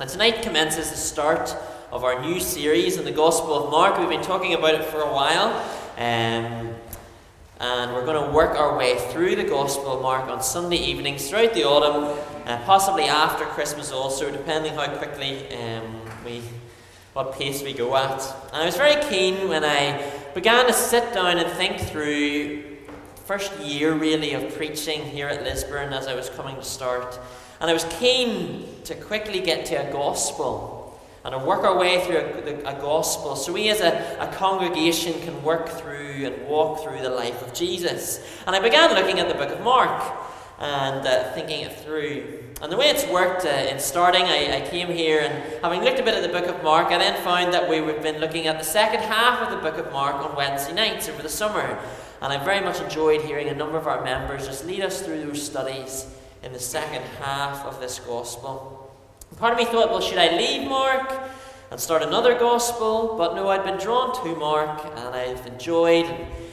And tonight commences the start of our new series in the Gospel of Mark. We've been talking about it for a while, and we're going to work our way through the Gospel of Mark on Sunday evenings throughout the autumn, possibly after Christmas also, depending how quickly what pace we go at. And I was very keen when I began to sit down and think through the first year really of preaching here at Lisburn as I was coming to start. And I was keen to quickly get to a gospel and to work our way through a gospel so we as a congregation can work through and walk through the life of Jesus. And I began looking at the book of Mark and thinking it through. And the way it's worked in starting, I came here and having looked a bit at the book of Mark, I then found that we've been looking at the second half of the book of Mark on Wednesday nights over the summer. And I very much enjoyed hearing a number of our members just lead us through those studies in the second half of this gospel. And part of me thought, well, should I leave Mark and start another gospel? But no, I'd been drawn to Mark, and I've enjoyed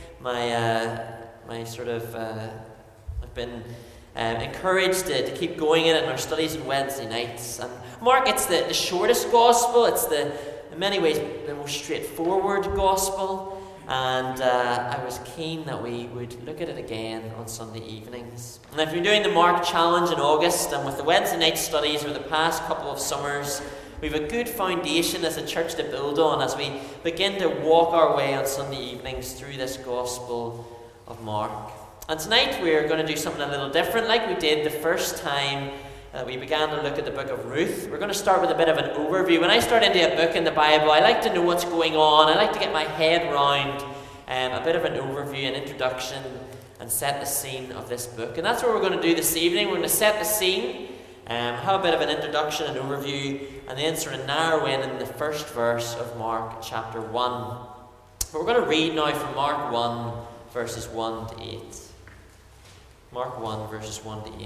I've been encouraged to keep going in it in our studies on Wednesday nights. And Mark, it's the shortest gospel. It's in many ways the most straightforward gospel. And I was keen that we would look at it again on Sunday evenings. And I've been doing the Mark Challenge in August, and with the Wednesday night studies over the past couple of summers, we have a good foundation as a church to build on as we begin to walk our way on Sunday evenings through this Gospel of Mark. And tonight we're going to do something a little different, like we did the first time we began to look at the book of Ruth. We're going to start with a bit of an overview. When I start into a book in the Bible, I like to know what's going on. I like to get my head round a bit of an overview, an introduction, and set the scene of this book. And that's what we're going to do this evening. We're going to set the scene, have a bit of an introduction and overview, and then sort of narrow in the first verse of Mark chapter 1. But we're going to read now from Mark 1, verses 1 to 8. Mark 1, verses 1 to 8.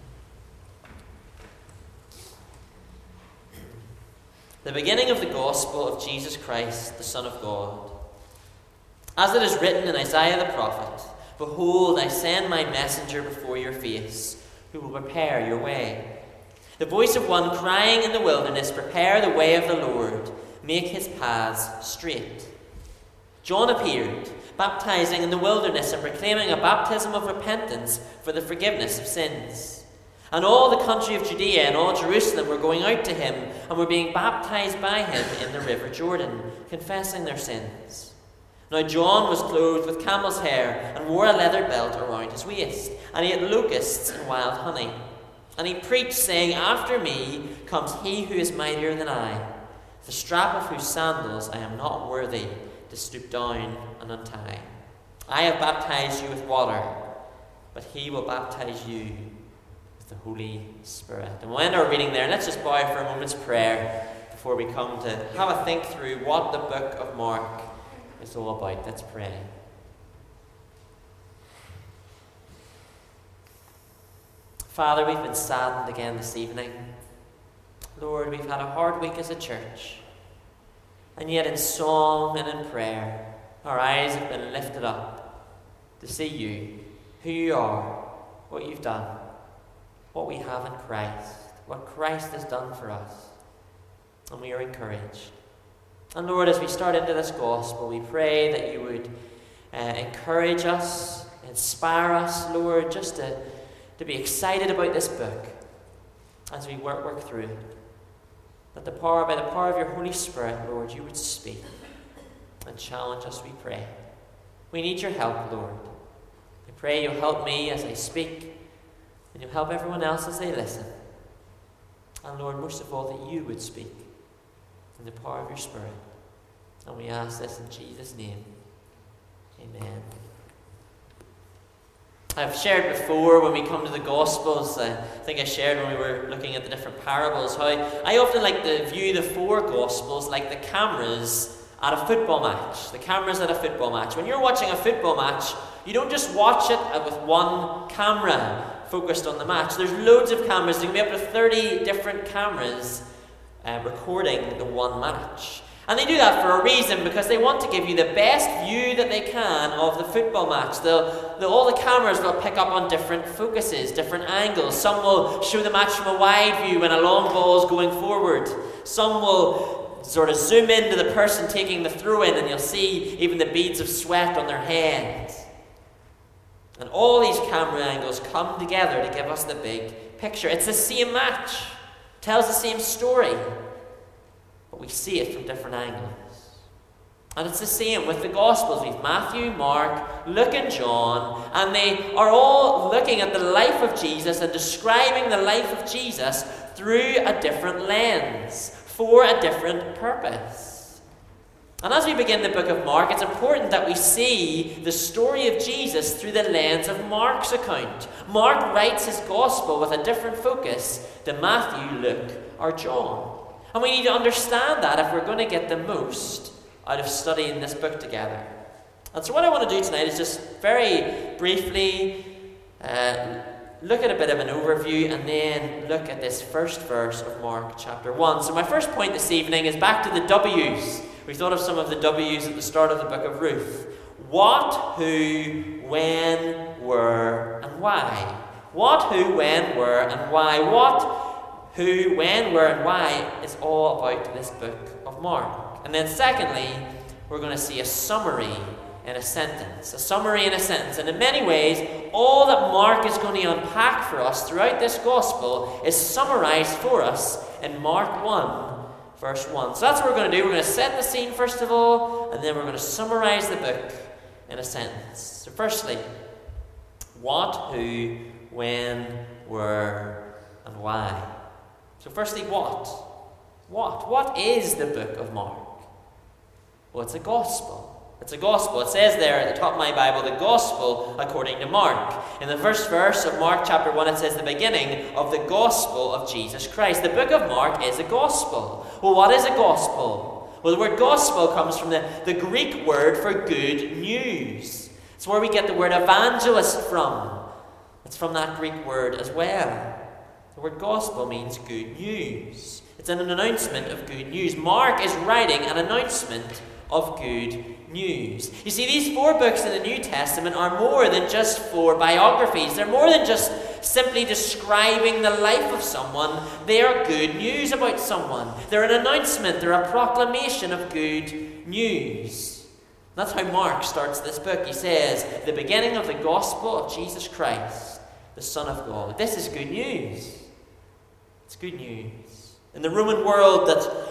The beginning of the gospel of Jesus Christ, the Son of God. As it is written in Isaiah the prophet, "Behold, I send my messenger before your face, who will prepare your way. The voice of one crying in the wilderness, prepare the way of the Lord, make his paths straight." John appeared, baptizing in the wilderness and proclaiming a baptism of repentance for the forgiveness of sins. And all the country of Judea and all Jerusalem were going out to him and were being baptized by him in the river Jordan, confessing their sins. Now John was clothed with camel's hair and wore a leather belt around his waist, and he ate locusts and wild honey. And he preached, saying, "After me comes he who is mightier than I, the strap of whose sandals I am not worthy to stoop down and untie. I have baptized you with water, but he will baptize you with the Holy Spirit." And we'll end our reading there. Let's just bow for a moment's prayer before we come to have a think through what the book of Mark is all about. Let's pray. Father, we've been saddened again this evening. Lord, we've had a hard week as a church. And yet in song and in prayer, our eyes have been lifted up to see you, who you are, what you've done, what we have in Christ, what Christ has done for us. And we are encouraged. And Lord, as we start into this gospel, we pray that you would encourage us, inspire us, Lord, just to be excited about this book as we work through it. That by the power of your Holy Spirit, Lord, you would speak and challenge us, we pray. We need your help, Lord. I pray you'll help me as I speak, and you'll help everyone else as they listen. And Lord, most of all, that you would speak in the power of your Spirit. And we ask this in Jesus' name. Amen. I've shared before when we come to the Gospels, I think I shared when we were looking at the different parables, how I often like to view the four Gospels like the cameras at a football match. The cameras at a football match. When you're watching a football match, you don't just watch it with one camera focused on the match. There's loads of cameras. There can be up to 30 different cameras recording the one match. And they do that for a reason, because they want to give you the best view that they can of the football match. All the cameras will pick up on different focuses, different angles. Some will show the match from a wide view when a long ball is going forward. Some will sort of zoom into the person taking the throw in, and you'll see even the beads of sweat on their head. And all these camera angles come together to give us the big picture. It's the same match, tells the same story, but we see it from different angles. And it's the same with the Gospels. We've Matthew, Mark, Luke and John, and they are all looking at the life of Jesus and describing the life of Jesus through a different lens, for a different purpose. And as we begin the book of Mark, it's important that we see the story of Jesus through the lens of Mark's account. Mark writes his Gospel with a different focus than Matthew, Luke, or John. And we need to understand that if we're going to get the most out of studying this book together. And so what I want to do tonight is just very briefly look at a bit of an overview and then look at this first verse of Mark chapter 1. So my first point this evening is back to the W's. We thought of some of the W's at the start of the book of Ruth. What, who, when, where, and why. What, who, when, where, and why. What, who, when, where, and why is all about this book of Mark. And then secondly, we're going to see a summary in a sentence. A summary in a sentence. And in many ways, all that Mark is going to unpack for us throughout this gospel is summarized for us in Mark 1, verse 1. So that's what we're going to do. We're going to set the scene first of all, and then we're going to summarize the book in a sentence. So firstly, what, who, when, where, and why. So firstly, what? What is the book of Mark? Well, it's a gospel. It's a gospel. It says there at the top of my Bible, the gospel according to Mark. In the first verse of Mark chapter 1, it says the beginning of the gospel of Jesus Christ. The book of Mark is a gospel. Well, what is a gospel? Well, the word gospel comes from the Greek word for good news. It's where we get the word evangelist from. It's from that Greek word as well. The word gospel means good news. It's an announcement of good news. Mark is writing an announcement of good news. You see, these 4 books in the New Testament are more than just 4 biographies. They're more than just simply describing the life of someone. They are good news about someone. They're an announcement. They're a proclamation of good news. That's how Mark starts this book. He says, the beginning of the gospel of Jesus Christ, the Son of God. This is good news. It's good news. In the Roman world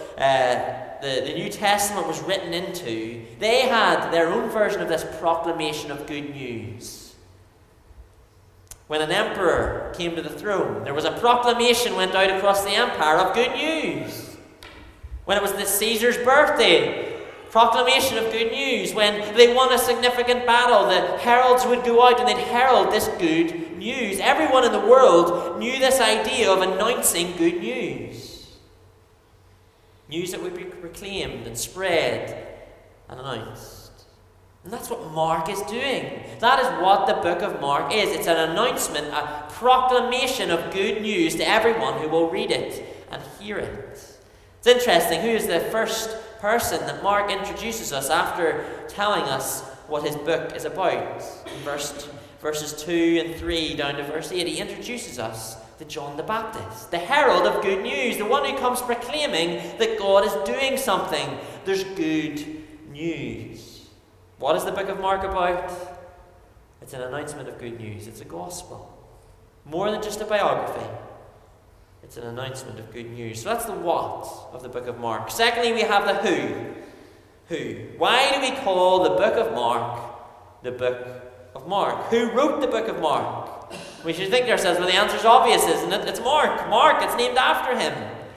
that the New Testament was written into, they had their own version of this proclamation of good news. When an emperor came to the throne, there was a proclamation went out across the empire of good news. When it was the Caesar's birthday, proclamation of good news. When they won a significant battle, the heralds would go out and they'd herald this good news. Everyone in the world knew this idea of announcing good news. News that would be proclaimed and spread and announced. And that's what Mark is doing. That is what the book of Mark is. It's an announcement, a proclamation of good news to everyone who will read it and hear it. It's interesting, who is the first person that Mark introduces us after telling us what his book is about? In verses 2 and 3 down to verse 8, he introduces us to John the Baptist, the herald of good news, the one who comes proclaiming that God is doing something. There's good news. What is the book of Mark about? It's an announcement of good news. It's a gospel. More than just a biography. It's an announcement of good news. So that's the what of the book of Mark. Secondly, we have the who. Who? Why do we call the book of Mark the book of Mark? Who wrote the book of Mark? We should think to ourselves, well, the answer's obvious, isn't it? It's Mark. Mark, it's named after him.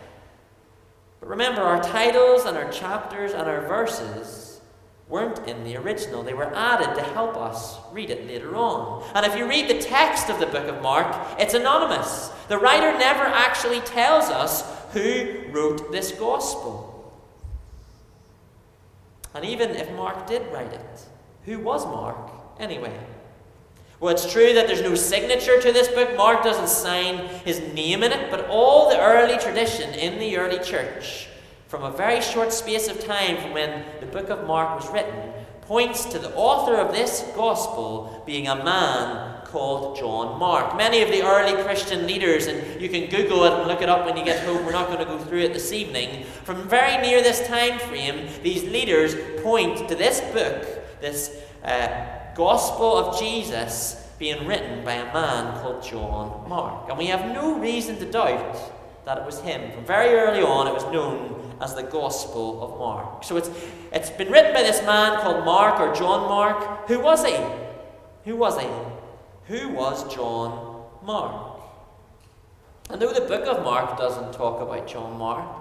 But remember, our titles and our chapters and our verses weren't in the original. They were added to help us read it later on. And if you read the text of the book of Mark, it's anonymous. The writer never actually tells us who wrote this gospel. And even if Mark did write it, who was Mark anyway? Well, it's true that there's no signature to this book. Mark doesn't sign his name in it, but all the early tradition in the early church from a very short space of time from when the book of Mark was written, points to the author of this gospel being a man called John Mark. Many of the early Christian leaders, and you can Google it and look it up when you get home, we're not going to go through it this evening, from very near this time frame, these leaders point to this book, this gospel of Jesus, being written by a man called John Mark. And we have no reason to doubt that it was him. From very early on, it was known as the Gospel of Mark. So it's been written by this man called Mark, or John Mark. Who was he? Who was he? Who was John Mark? And though the book of Mark doesn't talk about John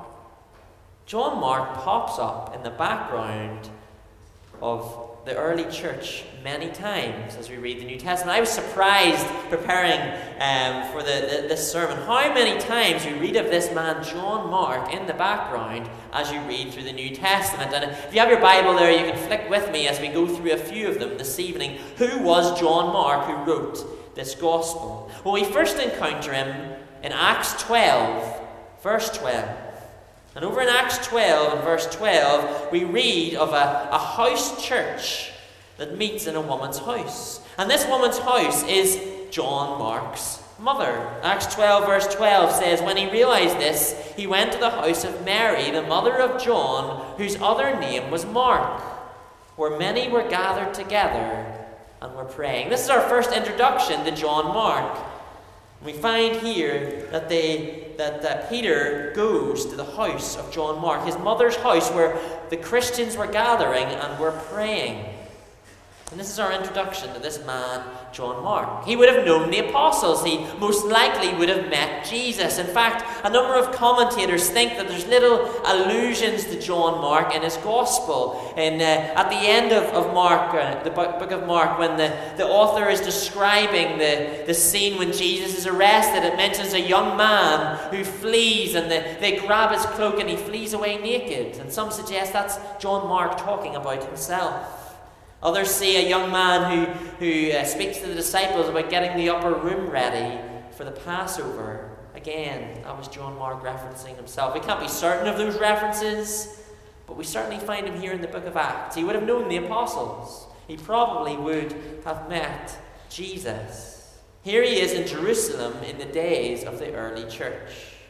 Mark pops up in the background of the early church many times as we read the New Testament. I was surprised preparing for this sermon how many times you read of this man John Mark in the background as you read through the New Testament. And if you have your Bible there, you can flick with me as we go through a few of them this evening. Who was John Mark who wrote this gospel? Well, we first encounter him in Acts 12, verse 12. And over in Acts 12 and verse 12, we read of a house church that meets in a woman's house. And this woman's house is John Mark's mother. Acts 12 verse 12 says, when he realized this, he went to the house of Mary, the mother of John, whose other name was Mark, where many were gathered together and were praying. This is our first introduction to John Mark. We find here that Peter goes to the house of John Mark, his mother's house, where the Christians were gathering and were praying. And this is our introduction to this man, John Mark. He would have known the apostles. He most likely would have met Jesus. In fact, a number of commentators think that there's little allusions to John Mark in his gospel. And at the end of Mark, the book of Mark, when the author is describing the scene when Jesus is arrested, it mentions a young man who flees, and they grab his cloak and he flees away naked. And some suggest that's John Mark talking about himself. Others see a young man who speaks to the disciples about getting the upper room ready for the Passover. Again, that was John Mark referencing himself. We can't be certain of those references, but we certainly find him here in the book of Acts. He would have known the apostles. He probably would have met Jesus. Here he is in Jerusalem in the days of the early church.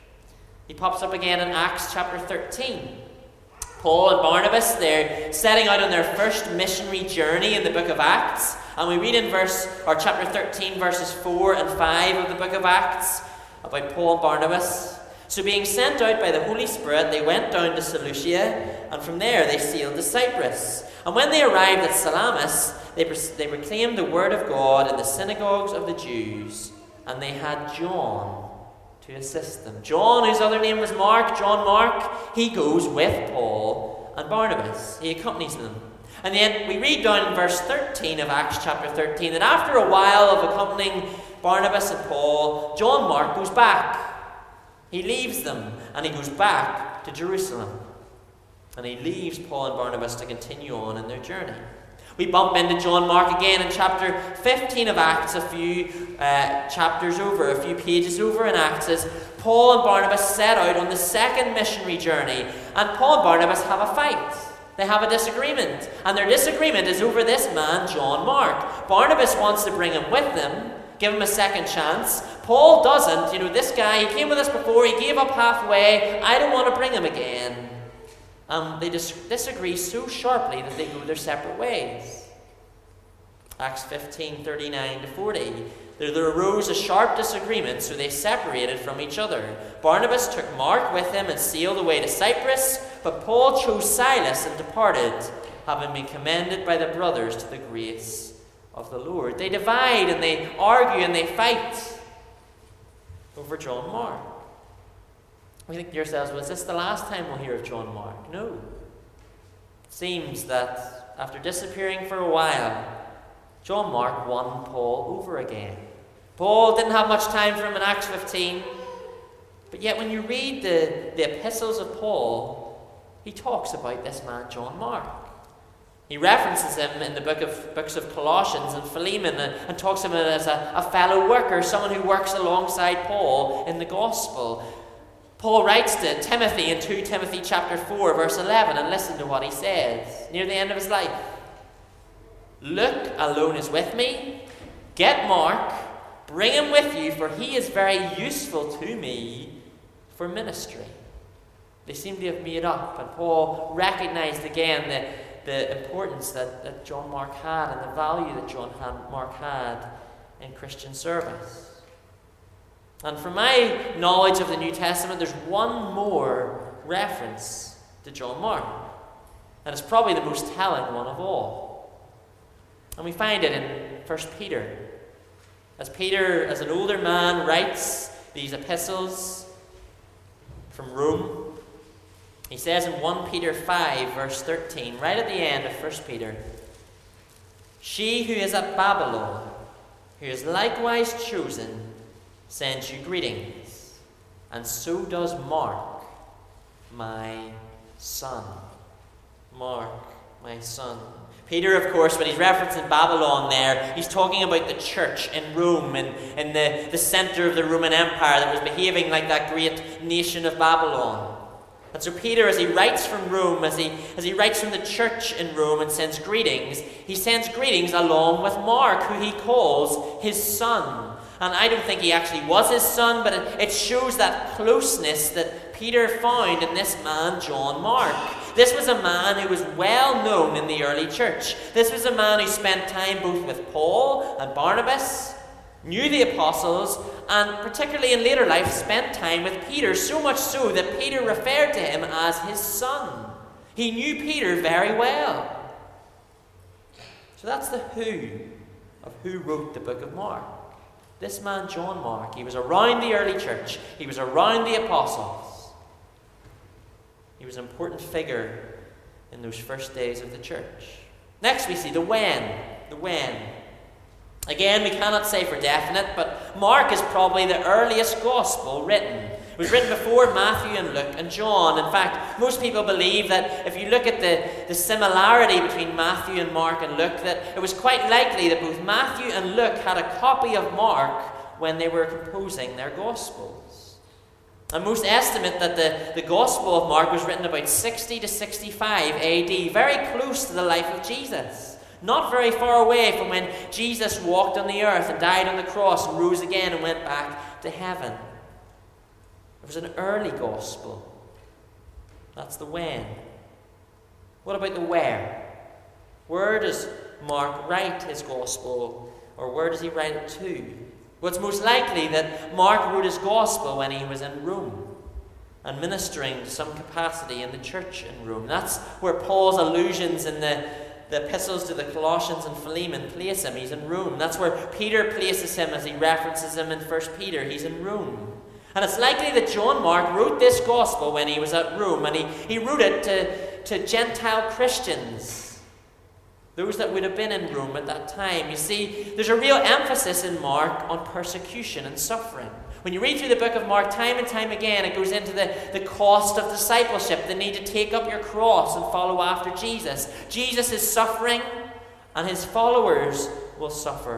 He pops up again in Acts chapter 13. Paul and Barnabas, they're setting out on their first missionary journey in the book of Acts. And we read in chapter 13, verses 4 and 5 of the book of Acts about Paul and Barnabas. So being sent out by the Holy Spirit, they went down to Seleucia, and from there they sailed to Cyprus. And when they arrived at Salamis, they proclaimed the word of God in the synagogues of the Jews, and they had John to assist them. John, whose other name was Mark, John Mark, he goes with Paul and Barnabas. He accompanies them. And then we read down in verse 13 of Acts chapter 13 that after a while of accompanying Barnabas and Paul, John Mark goes back. He leaves them and he goes back to Jerusalem. And he leaves Paul and Barnabas to continue on in their journey. We bump into John Mark again in chapter 15 of Acts, a few chapters over, a few pages over in Acts, as Paul and Barnabas set out on the second missionary journey. And Paul and Barnabas have a fight. They have a disagreement. And their disagreement is over this man, John Mark. Barnabas wants to bring him with them, give him a second chance. Paul doesn't. This guy, he came with us before, he gave up halfway. I don't want to bring him again. They disagree so sharply that they go their separate ways. Acts 15, 39 to 40. There arose a sharp disagreement, so they separated from each other. Barnabas took Mark with him and sailed away to Cyprus, but Paul chose Silas and departed, having been commended by the brothers to the grace of the Lord. They divide and they argue and they fight over John Mark. We think to yourselves, well, is this the last time we'll hear of John Mark? No. It seems that after disappearing for a while, John Mark won Paul over again. Paul didn't have much time for him in Acts 15, but yet when you read the epistles of Paul, he talks about this man John Mark. He references him in the books of Colossians and Philemon and talks of him as a fellow worker, someone who works alongside Paul in the gospel. Paul writes to Timothy in 2 Timothy chapter 4, verse 11, and listen to what he says near the end of his life. Luke alone is with me. Get Mark, bring him with you, for he is very useful to me for ministry. They seem to have made up, and Paul recognized again the importance that John Mark had and the value that Mark had in Christian service. And from my knowledge of the New Testament, there's one more reference to John Mark, and it's probably the most telling one of all. And we find it in 1 Peter. As Peter, as an older man, writes these epistles from Rome, he says in 1 Peter 5, verse 13, right at the end of 1 Peter, "She who is at Babylon, who is likewise chosen, sends you greetings, and so does Mark, my son." Mark, my son. Peter, of course, when he's referencing Babylon there, he's talking about the church in Rome and in the center of the Roman Empire that was behaving like that great nation of Babylon. And so Peter, as he writes from Rome, as he writes from the church in Rome and sends greetings, he sends greetings along with Mark, who he calls his son. And I don't think he actually was his son, but it shows that closeness that Peter found in this man, John Mark. This was a man who was well known in the early church. This was a man who spent time both with Paul and Barnabas, knew the apostles, and particularly in later life spent time with Peter, so much so that Peter referred to him as his son. He knew Peter very well. So that's the who of who wrote the book of Mark. This man, John Mark, he was around the early church. He was around the apostles. He was an important figure in those first days of the church. Next we see the when. The when. Again, we cannot say for definite, but Mark is probably the earliest gospel written. It was written before Matthew and Luke and John. In fact, most people believe that if you look at the similarity between Matthew and Mark and Luke, that it was quite likely that both Matthew and Luke had a copy of Mark when they were composing their gospels. And most estimate that the Gospel of Mark was written about 60 to 65 AD, very close to the life of Jesus. Not very far away from when Jesus walked on the earth and died on the cross and rose again and went back to heaven. It was an early gospel. That's the when. What about the where? Where does Mark write his gospel, or where does he write it to? Well, it's most likely that Mark wrote his gospel when he was in Rome and ministering to some capacity in the church in Rome. That's where Paul's allusions in the epistles to the Colossians and Philemon place him. He's in Rome. That's where Peter places him as he references him in 1 Peter. He's in Rome. And it's likely that John Mark wrote this gospel when he was at Rome, and he wrote it to Gentile Christians, those that would have been in Rome at that time. You see, there's a real emphasis in Mark on persecution and suffering. When you read through the book of Mark, time and time again, it goes into the cost of discipleship, the need to take up your cross and follow after Jesus. Jesus is suffering, and his followers will suffer.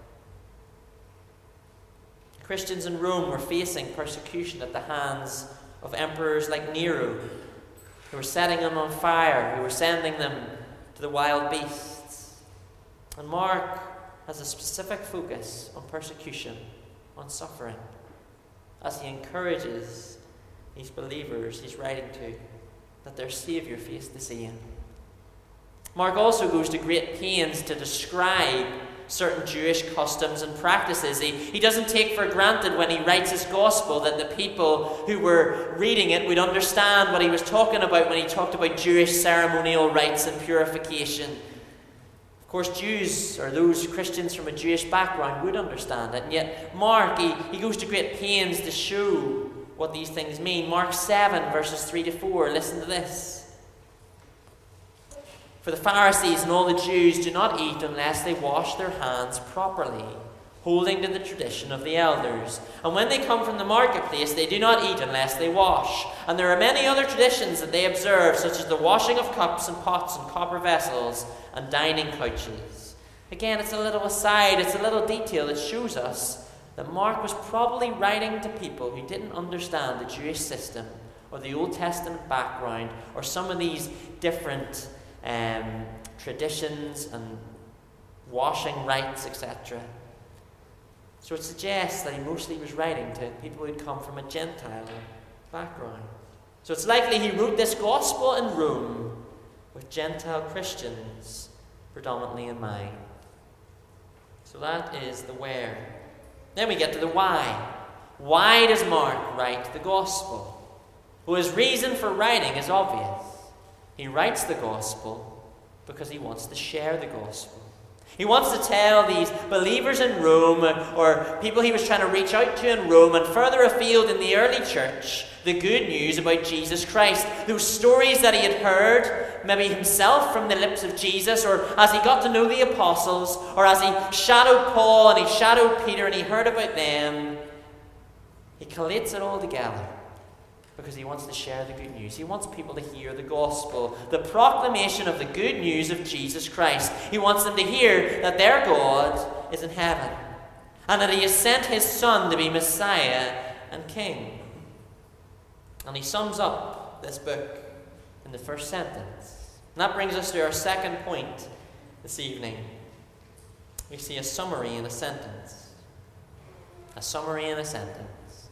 Christians in Rome were facing persecution at the hands of emperors like Nero, who were setting them on fire, who were sending them to the wild beasts. And Mark has a specific focus on persecution, on suffering, as he encourages these believers he's writing to that their Saviour faced the same. Mark also goes to great pains to describe certain Jewish customs and practices. He doesn't take for granted when he writes his gospel that the people who were reading it would understand what he was talking about when he talked about Jewish ceremonial rites and purification. Of course, Jews, or those Christians from a Jewish background, would understand it. And yet Mark, he goes to great pains to show what these things mean. Mark 7, verses 3 to 4. Listen to this. "For the Pharisees and all the Jews do not eat unless they wash their hands properly, holding to the tradition of the elders. And when they come from the marketplace, they do not eat unless they wash. And there are many other traditions that they observe, such as the washing of cups and pots and copper vessels and dining couches." Again, it's a little aside, it's a little detail that shows us that Mark was probably writing to people who didn't understand the Jewish system or the Old Testament background or some of these different traditions and washing rites, etc. So it suggests that he mostly was writing to people who'd come from a Gentile background. So it's likely he wrote this gospel in Rome with Gentile Christians predominantly in mind. So that is the where. Then we get to the why. Why does Mark write the gospel? Well, his reason for writing is obvious. He writes the gospel because he wants to share the gospel. He wants to tell these believers in Rome, or people he was trying to reach out to in Rome and further afield in the early church, the good news about Jesus Christ. Those stories that he had heard, maybe himself from the lips of Jesus, or as he got to know the apostles, or as he shadowed Paul and he shadowed Peter and he heard about them. He collates it all together because he wants to share the good news. He wants people to hear the gospel, the proclamation of the good news of Jesus Christ. He wants them to hear that their God is in heaven and that he has sent his Son to be Messiah and King. And he sums up this book in the first sentence. And that brings us to our second point this evening. We see a summary in a sentence. A summary in a sentence.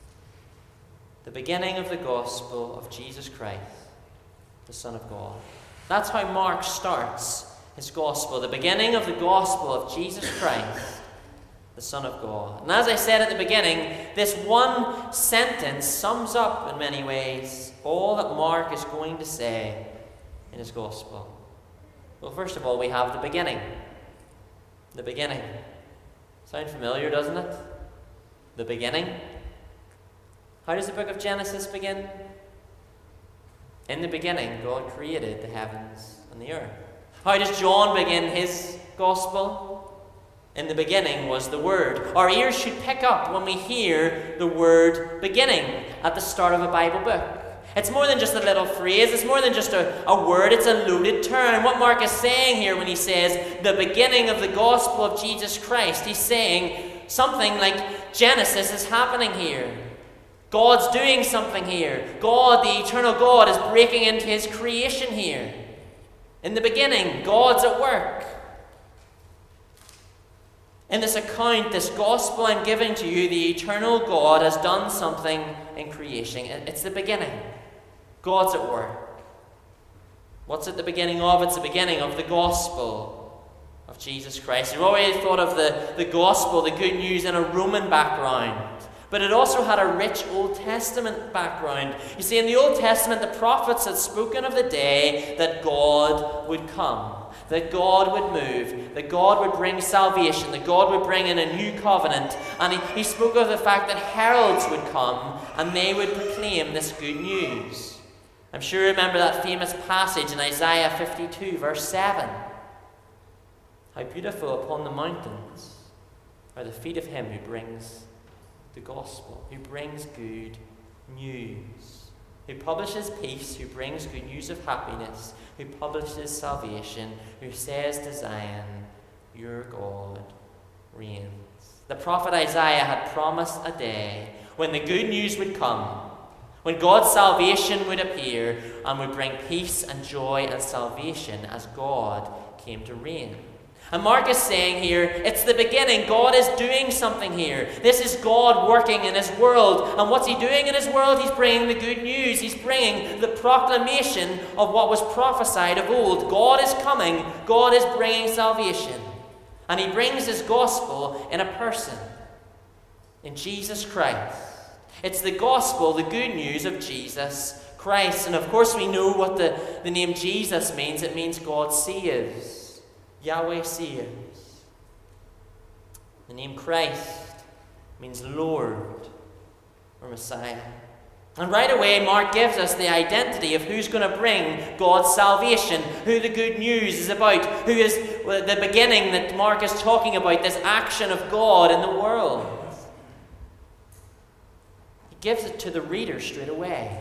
The beginning of the gospel of Jesus Christ, the Son of God. That's how Mark starts his gospel. The beginning of the gospel of Jesus Christ, the Son of God. And as I said at the beginning, this one sentence sums up in many ways all that Mark is going to say in his gospel. Well, first of all, we have the beginning. The beginning. Sound familiar, doesn't it? The beginning. How does the book of Genesis begin? In the beginning, God created the heavens and the earth. How does John begin his gospel? In the beginning was the Word. Our ears should pick up when we hear the word beginning at the start of a Bible book. It's more than just a little phrase. It's more than just a word. It's a loaded term. What Mark is saying here when he says the beginning of the gospel of Jesus Christ, he's saying something like Genesis is happening here. God's doing something here. God, the eternal God, is breaking into his creation here. In the beginning, God's at work. In this account, this gospel I'm giving to you, the eternal God has done something in creation. It's the beginning. God's at work. What's at the beginning of? It's the beginning of the gospel of Jesus Christ. You've always thought of the gospel, the good news, in a Roman background. But it also had a rich Old Testament background. You see, in the Old Testament, the prophets had spoken of the day that God would come, that God would move, that God would bring salvation, that God would bring in a new covenant. And he spoke of the fact that heralds would come and they would proclaim this good news. I'm sure you remember that famous passage in Isaiah 52, verse 7. How beautiful upon the mountains are the feet of him who brings the gospel, who brings good news, who publishes peace, who brings good news of happiness, who publishes salvation, who says to Zion, your God reigns. The prophet Isaiah had promised a day when the good news would come, when God's salvation would appear and would bring peace and joy and salvation as God came to reign. And Mark is saying here, it's the beginning. God is doing something here. This is God working in his world. And what's he doing in his world? He's bringing the good news. He's bringing the proclamation of what was prophesied of old. God is coming. God is bringing salvation. And he brings his gospel in a person, in Jesus Christ. It's the gospel, the good news of Jesus Christ. And of course we know what the name Jesus means. It means God saves. Yahweh saves. The name Christ means Lord or Messiah. And right away, Mark gives us the identity of who's going to bring God's salvation, who the good news is about, who is the beginning that Mark is talking about, this action of God in the world. He gives it to the reader straight away.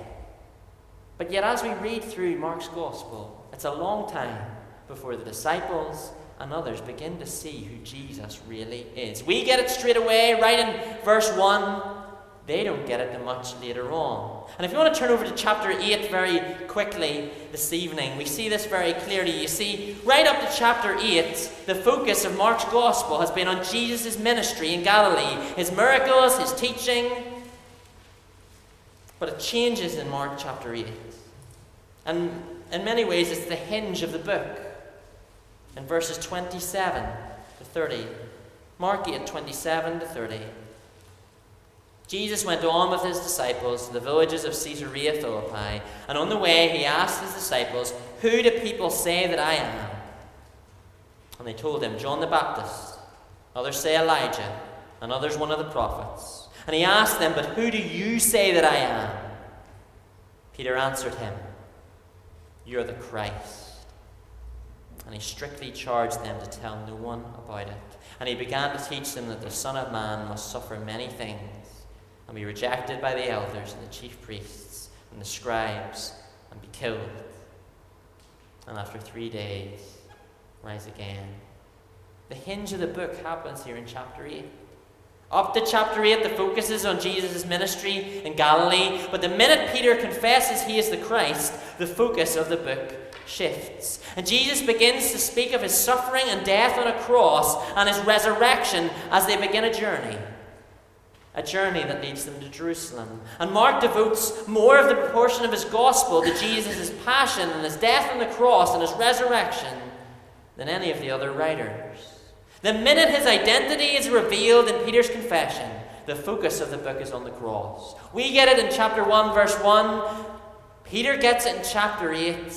But yet as we read through Mark's gospel, it's a long time before the disciples and others begin to see who Jesus really is. We get it straight away, right in verse 1. They don't get it much later on. And if you want to turn over to chapter 8 very quickly this evening, we see this very clearly. You see, right up to chapter 8, the focus of Mark's gospel has been on Jesus' ministry in Galilee, his miracles, his teaching. But it changes in Mark chapter 8. And in many ways, it's the hinge of the book. In verses 27 to 30. Mark 8, 27 to 30. Jesus went on with his disciples to the villages of Caesarea Philippi, and on the way he asked his disciples, "Who do people say that I am?" And they told him, "John the Baptist. Others say Elijah, and others one of the prophets." And he asked them, "But who do you say that I am?" Peter answered him, "You're the Christ." And he strictly charged them to tell no one about it. And he began to teach them that the Son of Man must suffer many things, and be rejected by the elders and the chief priests and the scribes, and be killed, and after 3 days rise again. The hinge of the book happens here in chapter 8. Up to chapter 8, the focus is on Jesus' ministry in Galilee, but the minute Peter confesses he is the Christ, the focus of the book shifts. And Jesus begins to speak of his suffering and death on a cross and his resurrection as they begin a journey that leads them to Jerusalem. And Mark devotes more of the portion of his gospel to Jesus' passion and his death on the cross and his resurrection than any of the other writers. The minute his identity is revealed in Peter's confession, the focus of the book is on the cross. We get it in chapter 1, verse 1. Peter gets it in chapter 8.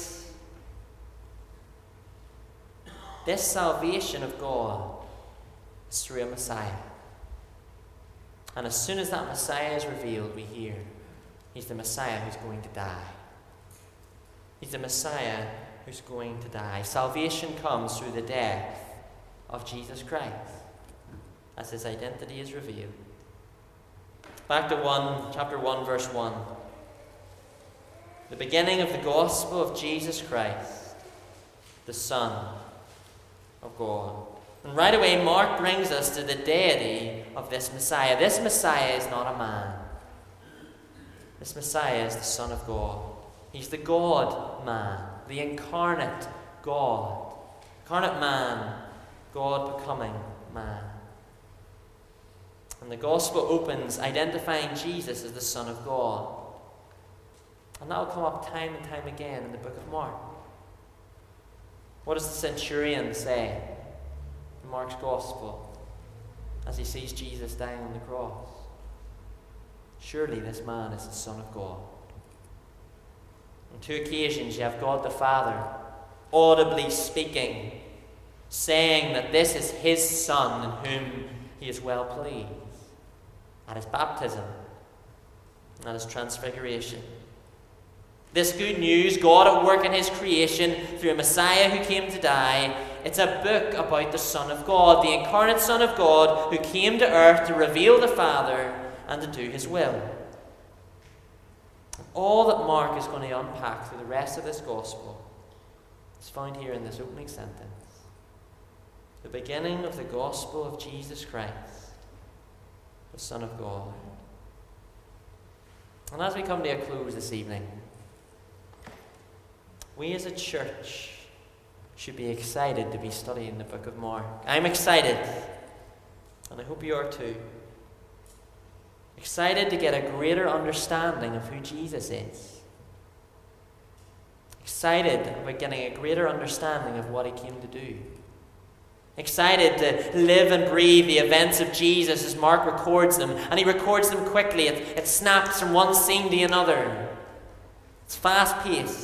This salvation of God is through a Messiah. And as soon as that Messiah is revealed, we hear he's the Messiah who's going to die. He's the Messiah who's going to die. Salvation comes through the death of Jesus Christ as his identity is revealed. Back to chapter 1, verse 1. The beginning of the gospel of Jesus Christ, the Son of God. And right away, Mark brings us to the deity of this Messiah. This Messiah is not a man. This Messiah is the Son of God. He's the God-man, the incarnate God. Incarnate man, God becoming man. And the gospel opens identifying Jesus as the Son of God. And that will come up time and time again in the book of Mark. What does the centurion say in Mark's gospel as he sees Jesus dying on the cross? Surely this man is the Son of God. On 2 occasions you have God the Father audibly speaking, saying that this is his Son in whom he is well pleased. At his baptism and at his transfiguration. This good news, God at work in his creation through a Messiah who came to die, it's a book about the Son of God, the incarnate Son of God who came to earth to reveal the Father and to do his will. All that Mark is going to unpack through the rest of this gospel is found here in this opening sentence. The beginning of the gospel of Jesus Christ, the Son of God. And as we come to a close this evening, we as a church should be excited to be studying the book of Mark. I'm excited, and I hope you are too. Excited to get a greater understanding of who Jesus is. Excited about getting a greater understanding of what he came to do. Excited to live and breathe the events of Jesus as Mark records them, and he records them quickly. It snaps from one scene to another. It's fast-paced.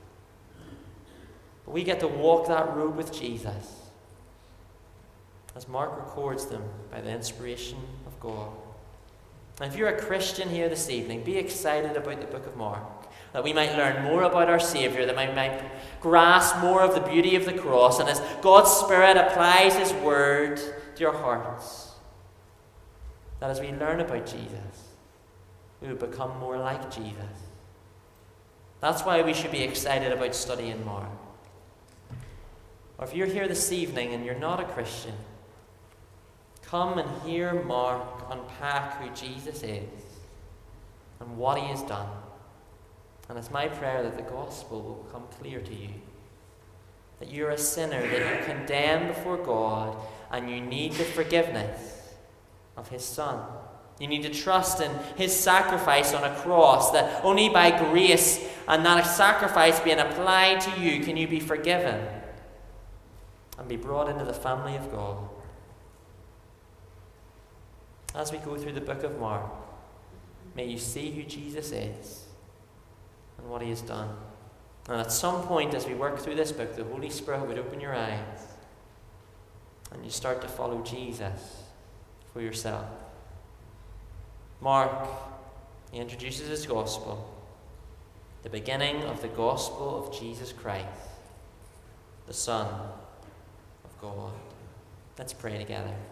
But we get to walk that road with Jesus as Mark records them by the inspiration of God. And if you're a Christian here this evening, be excited about the book of Mark, that we might learn more about our Saviour, that we might grasp more of the beauty of the cross, and as God's Spirit applies his word to your hearts, that as we learn about Jesus, we will become more like Jesus. That's why we should be excited about studying Mark. Or if you're here this evening and you're not a Christian, come and hear Mark unpack who Jesus is and what he has done. And it's my prayer that the gospel will become clear to you. That you're a sinner, that you're condemned before God, and you need the forgiveness of his Son. You need to trust in his sacrifice on a cross, that only by grace and that sacrifice being applied to you can you be forgiven and be brought into the family of God. As we go through the book of Mark, may you see who Jesus is and what he has done. And at some point as we work through this book, the Holy Spirit would open your eyes and you start to follow Jesus for yourself. Mark, he introduces his gospel, the beginning of the gospel of Jesus Christ, the Son of God. Let's pray together.